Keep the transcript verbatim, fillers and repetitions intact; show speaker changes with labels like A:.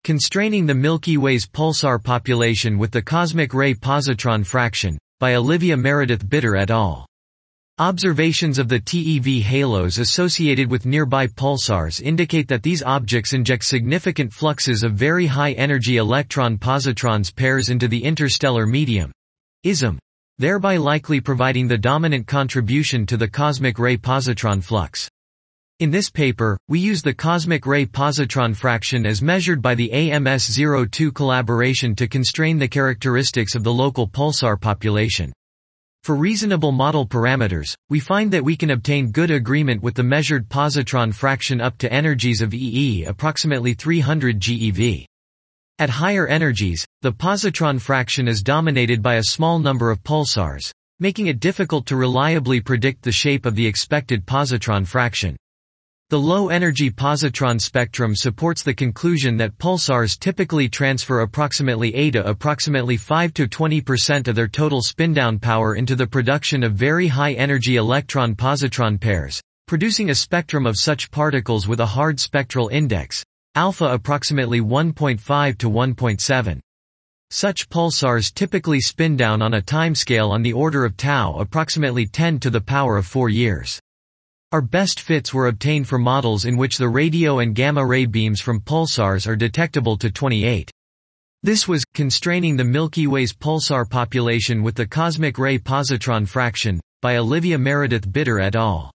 A: Constraining the Milky Way's pulsar population with the cosmic ray positron fraction, by Olivia Meredith Bitter et al. Observations of the TeV halos associated with nearby pulsars indicate that these objects inject significant fluxes of very high-energy electron-positrons pairs into the interstellar medium, I S M, thereby likely providing the dominant contribution to the cosmic ray positron flux. In this paper, we use the cosmic ray positron fraction as measured by the A M S zero two collaboration to constrain the characteristics of the local pulsar population. For reasonable model parameters, we find that we can obtain good agreement with the measured positron fraction up to energies of E E approximately three hundred GeV. At higher energies, the positron fraction is dominated by a small number of pulsars, making it difficult to reliably predict the shape of the expected positron fraction. The low-energy positron spectrum supports the conclusion that pulsars typically transfer approximately eight to approximately five to twenty percent of their total spin-down power into the production of very high-energy electron-positron pairs, producing a spectrum of such particles with a hard spectral index, alpha approximately one point five to one point seven. Such pulsars typically spin down on a timescale on the order of tau approximately ten to the power of four years. Our best fits were obtained for models in which the radio and gamma ray beams from pulsars are detectable to twenty-eight. This was, constraining the Milky Way's pulsar population with the cosmic ray positron fraction, by Olivia Meredith Bitter et al.